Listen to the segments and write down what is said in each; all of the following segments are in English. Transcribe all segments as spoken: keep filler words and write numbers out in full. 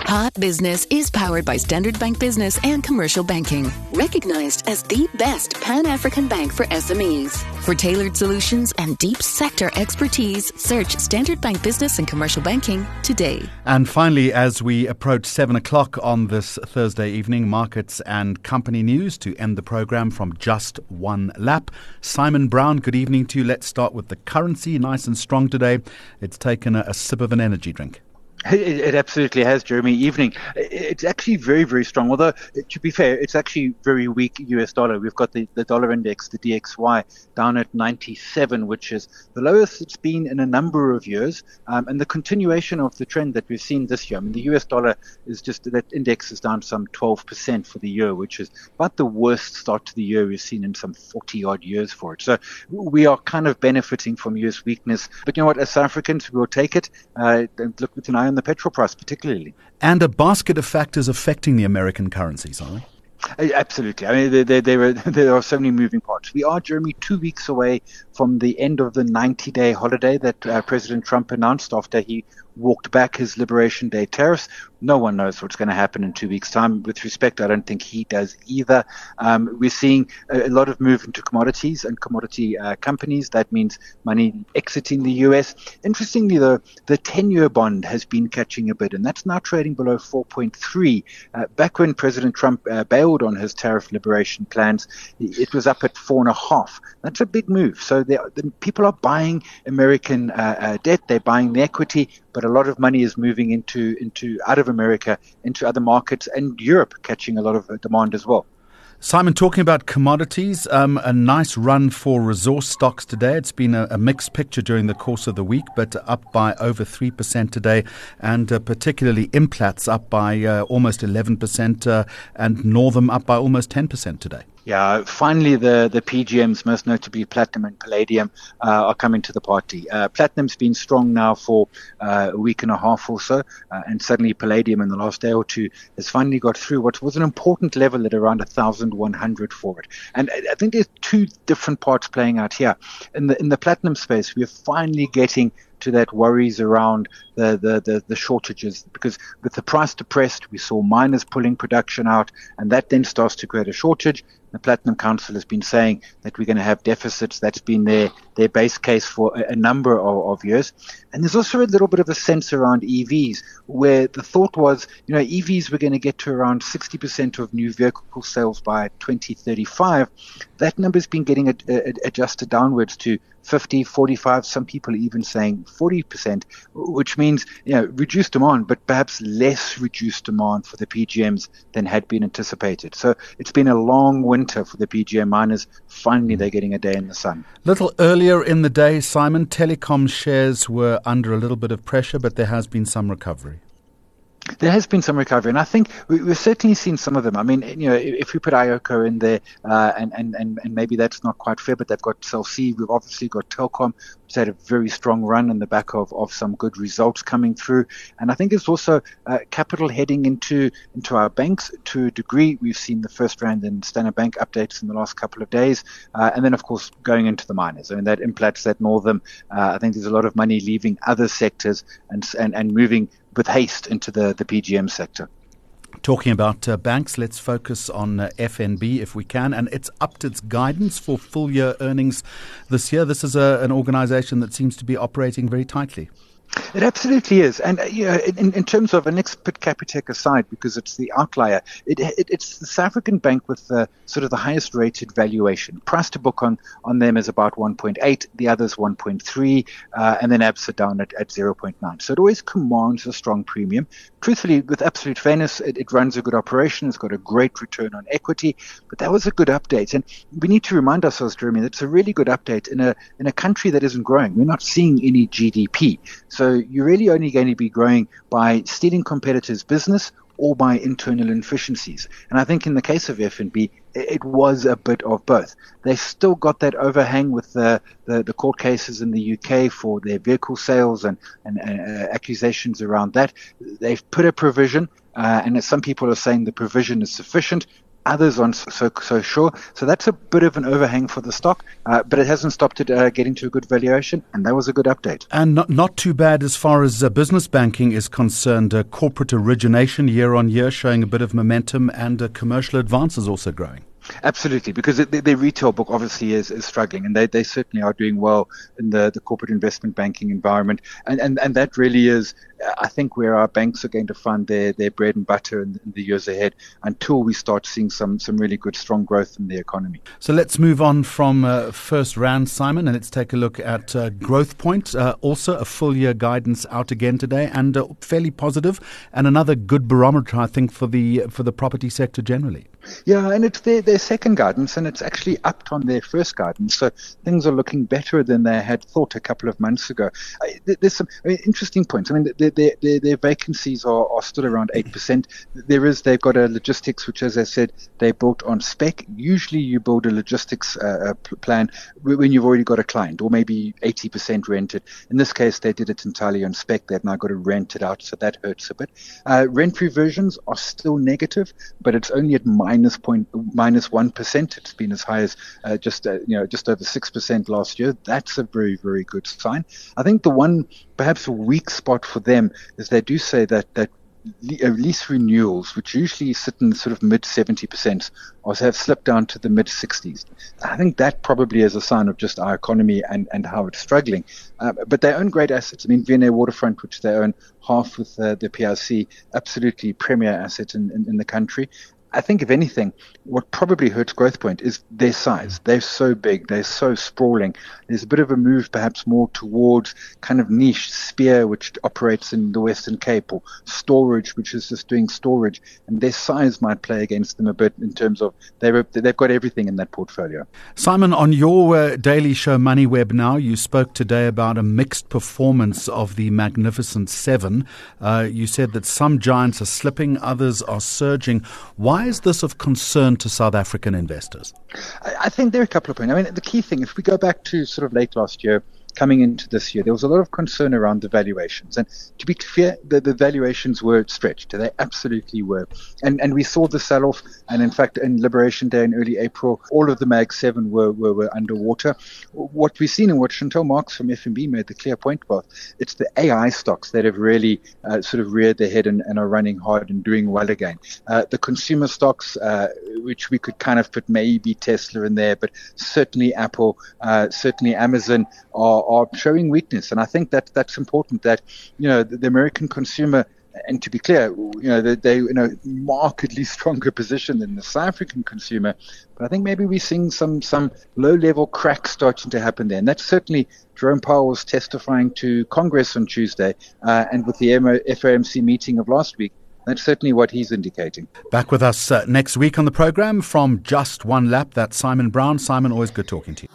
Hot Business is powered by Standard Bank Business and Commercial Banking, recognized as the best Pan-African bank for S M Es. For tailored solutions and deep sector expertise, search Standard Bank Business and Commercial Banking today. And finally, as we approach seven o'clock on this Thursday evening, markets and company news to end the program from just one lap. Simon Brown, good evening to you. Let's start with the currency, nice and strong today. It's taken a, a sip of an energy drink. It, it absolutely has, Jeremy. Evening. It's actually very, very strong. Although, to be fair, it's actually very weak U S dollar. We've got the, the dollar index, the D X Y, down at ninety-seven, which is the lowest it's been in a number of years, um, and the continuation of the trend that we've seen this year. I mean, the U S dollar is just, that index is down some twelve percent for the year, which is about the worst start to the year we've seen in some forty-odd years for it. So we are kind of benefiting from U S weakness. But you know what, as South Africans, we'll take it. Uh, look with an eye on the petrol price particularly. And a basket of factors affecting the American currencies, are they? Absolutely. I mean, there, there, there, are, there are so many moving parts. We are, Jeremy, two weeks away from the end of the ninety-day holiday that uh, President Trump announced after he walked back his Liberation Day tariffs. No one knows what's going to happen in two weeks' time. With respect, I don't think he does either. Um, we're seeing a, a lot of move into commodities and commodity uh, companies. That means money exiting the U S. Interestingly, though, the ten-year bond has been catching a bid, and that's now trading below four point three. Uh, back when President Trump uh, bailed on his tariff liberation plans, it was up at four and a half. That's a big move. So the people are buying American uh, uh, debt. They're buying the equity, but a lot of money is moving into into out of America into other markets, and Europe catching a lot of demand as well. Simon, talking about commodities, um, a nice run for resource stocks today. It's been a, a mixed picture during the course of the week, but up by over three percent today, and uh, particularly Implats up by uh, almost eleven percent uh, and Northam up by almost ten percent today. Yeah, finally the, the P G Ms, most notably Platinum and Palladium, uh, are coming to the party. Uh, Platinum's been strong now for uh, a week and a half or so, uh, and suddenly Palladium in the last day or two has finally got through what was an important level at around one thousand one hundred for it. And I think there's two different parts playing out here. In the in the Platinum space, we're finally getting to that worries around the, the, the, the shortages, because with the price depressed, we saw miners pulling production out, and that then starts to create a shortage. The Platinum Council has been saying that we're going to have deficits. That's been their, their base case for a, a number of, of years. And there's also a little bit of a sense around E Vs, where the thought was, you know, E Vs were going to get to around sixty percent of new vehicle sales by twenty thirty-five. That number's been getting ad, ad, adjusted downwards to fifty, forty-five, some people even saying forty percent, which means, you know, reduced demand, but perhaps less reduced demand for the P G Ms than had been anticipated. So it's been a long winter for the P G M miners. Finally, they're getting a day in the sun. Little earlier in the day, Simon, telecom shares were under a little bit of pressure, but there has been some recovery. There has been some recovery, and I think we, we've certainly seen some of them. I mean, you know, if we put I O C O in there, uh, and, and, and, and maybe that's not quite fair, but they've got Cell C. We've obviously got Telkom, which had a very strong run in the back of, of some good results coming through. And I think it's also uh, capital heading into into our banks to a degree. We've seen the First Rand and Standard Bank updates in the last couple of days. Uh, and then, of course, going into the miners. I mean, that Implats, that Northam, uh, I think there's a lot of money leaving other sectors and and, and moving with haste into the, the P G M sector. Talking about uh, banks, let's focus on uh, F N B if we can, and it's upped its guidance for full year earnings this year. This is a, an organization that seems to be operating very tightly. It absolutely is. And, uh, you know, in, in terms of, and let's put Capitec aside because it's the outlier, it, it, it's the South African bank with the sort of the highest rated valuation. Price to book on, on them is about one point eight, the others one point three, uh, and then Absa down at, at zero point nine. So it always commands a strong premium. Truthfully, with absolute fairness, it, it runs a good operation. It's got a great return on equity, but that was a good update. And we need to remind ourselves, Jeremy, that it's a really good update in a in a country that isn't growing. We're not seeing any G D P. So you're really only going to be growing by stealing competitors' business or by internal inefficiencies. And I think in the case of F N B, it was a bit of both. They've still got that overhang with the, the, the court cases in the U K for their vehicle sales and, and uh, accusations around that. They've put a provision, uh, and some people are saying the provision is sufficient. Others aren't so so sure. So that's a bit of an overhang for the stock, uh, but it hasn't stopped it uh, getting to a good valuation, and that was a good update. And not, not too bad as far as uh, business banking is concerned. Uh, corporate origination year on year showing a bit of momentum, and uh, commercial advances also growing. Absolutely, because the, the retail book obviously is, is struggling, and they, they certainly are doing well in the, the corporate investment banking environment. And, and, and that really is, I think, where our banks are going to fund their, their bread and butter in, in the years ahead until we start seeing some, some really good, strong growth in the economy. So let's move on from uh, First Rand, Simon, and let's take a look at uh, Growthpoint. Uh, also a full year guidance out again today, and uh, fairly positive, and another good barometer, I think, for the for the property sector generally. Yeah, and it's their, their second guidance, and it's actually upped on their first guidance. So things are looking better than they had thought a couple of months ago. I, there's some I mean, interesting points. I mean, their, their, their, their vacancies are, are still around eight percent. There is, they've got a logistics, which, as I said, they built on spec. Usually you build a logistics uh, plan when you've already got a client, or maybe eighty percent rented. In this case, they did it entirely on spec. They've now got to rent it out, so that hurts a bit. Uh, rent reversions are still negative, but it's only at minus Minus point minus one percent. It's been as high as uh, just uh, you know just over six percent last year. That's a very very good sign. I think the one perhaps weak spot for them is they do say that that lease renewals, which usually sit in sort of mid seventy percent, or have slipped down to the mid sixties. I think that probably is a sign of just our economy and, and how it's struggling. Uh, but they own great assets. I mean, V and A Waterfront, which they own half with uh, the P I C, absolutely premier asset in, in, in the country. I think, if anything, what probably hurts Growthpoint is their size. They're so big. They're so sprawling. There's a bit of a move perhaps more towards kind of niche Spear, which operates in the Western Cape, or Storage, which is just doing storage. And their size might play against them a bit in terms of they've, they've got everything in that portfolio. Simon, on your uh, daily show MoneyWeb Now, you spoke today about a mixed performance of the Magnificent Seven. Uh, you said that some giants are slipping, others are surging. Why is this of concern to South African investors? I think there are a couple of points. I mean, the key thing, if we go back to sort of late last year, coming into this year, there was a lot of concern around the valuations. And to be clear, the, the valuations were stretched. They absolutely were. And and we saw the sell-off. And in fact, in Liberation Day in early April, all of the Mag seven were, were, were underwater. What we've seen and what Chantal Marks from F N B made the clear point about, it's the A I stocks that have really uh, sort of reared their head and, and are running hard and doing well again. Uh, the consumer stocks, uh, which we could kind of put maybe Tesla in there, but certainly Apple, uh, certainly Amazon are are showing weakness. And I think that that's important, that, you know, the, the American consumer, and to be clear, you know, they, they in a markedly stronger position than the South African consumer. But I think maybe we're seeing some, some low-level cracks starting to happen there. And that's certainly, Jerome Powell was testifying to Congress on Tuesday, uh, and with the F O M C meeting of last week, that's certainly what he's indicating. Back with us uh, next week on the program from Just One Lap. That's Simon Brown. Simon, always good talking to you.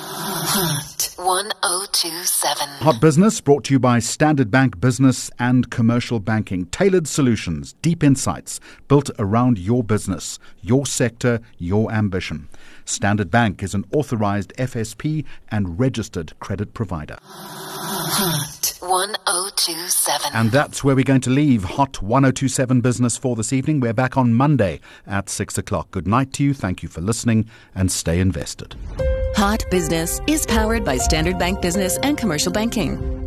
Hot one oh two seven. Hot Business brought to you by Standard Bank Business and Commercial Banking. Tailored solutions, deep insights built around your business, your sector, your ambition. Standard Bank is an authorized F S P and registered credit provider. Hot one oh two seven. And that's where we're going to leave Hot one oh two seven Business for this evening. We're back on Monday at six o'clock. Good night to you. Thank you for listening, and stay invested. Hot Business is powered by Standard Bank Business and Commercial Banking.